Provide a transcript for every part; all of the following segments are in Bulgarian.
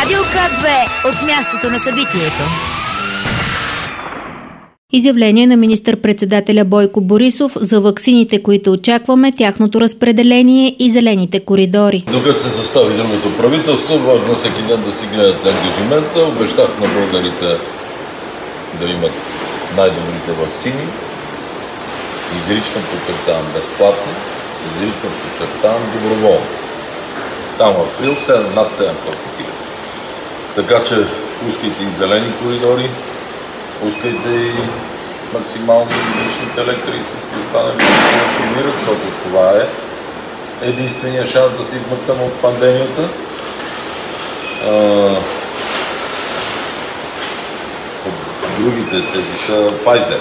Радио К2 от мястото на събитието. Изявление на министър-председателя Бойко Борисов за ваксините, които очакваме, тяхното разпределение и зелените коридори. Докато се състави другото правителство, важно всеки ден да си гледат ангажимента. Обещах на българите да имат най-добрите ваксини. Изрично подчертавам безплатно, изрично подчертавам доброволно. Само април над 700 хиляди. Така че пускайте и зелени коридори, пускайте и максимално личните лекари, всички останали да се вакцинират, защото това е единствения шанс да се измъкнем от пандемията. Другите, тези са Pfizer.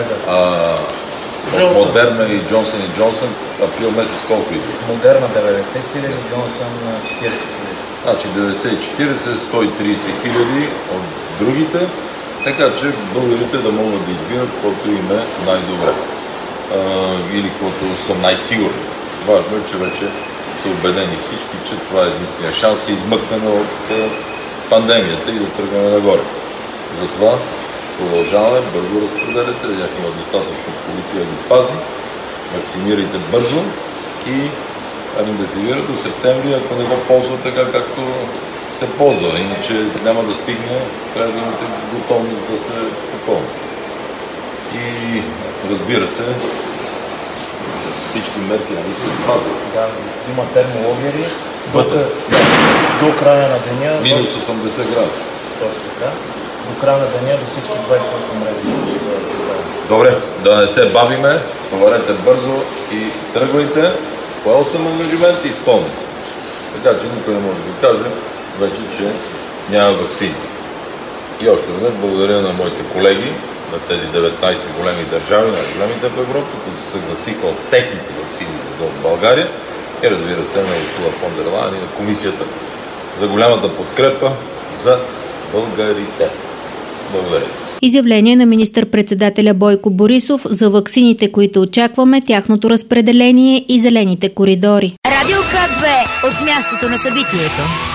Модерна и Джонсън и Джонсън април месец колко иде? Модерна 90 хиляди, Джонсън 40 хиляди. Значи 90-40, 130 хиляди от другите, така че българите да могат да избират каквото им е най-добре или каквото са най-сигурни. Важно е, че вече са убедени всички, че това е единствения шанс да се измъкнем от пандемията и да тръгнем нагоре. Затова продължаваме, бързо разпределяте, видях има достатъчно полиция да ги пази, вакцинирайте бързо и ремдесивир до септември, ако не го ползва така, както се ползва. Иначе няма да стигне, трябва да имате готовност да се попълни. И разбира се, всички мерки се спазват. Да, има термолагери до края на деня. Минус 80 градуса. Точно така. До края на деня до всички 28 рези. Добре, да не се бавиме, товарете бързо и тръгвайте. Поел съм ангажимент и изпълни се. Така че никой не може да каже вече, че няма ваксини. И още веднъж благодаря на моите колеги, на тези 19 големи държави, на големите в Европа, които се съгласиха от техните ваксини да дойдат в България и разбира се на Урсула фон дер Лайен и на комисията за голямата подкрепа за българите. Благодаря. Изявление на министър-председателя Бойко Борисов за ваксините, които очакваме, тяхното разпределение и зелените коридори. Радио К2 от мястото на събитието.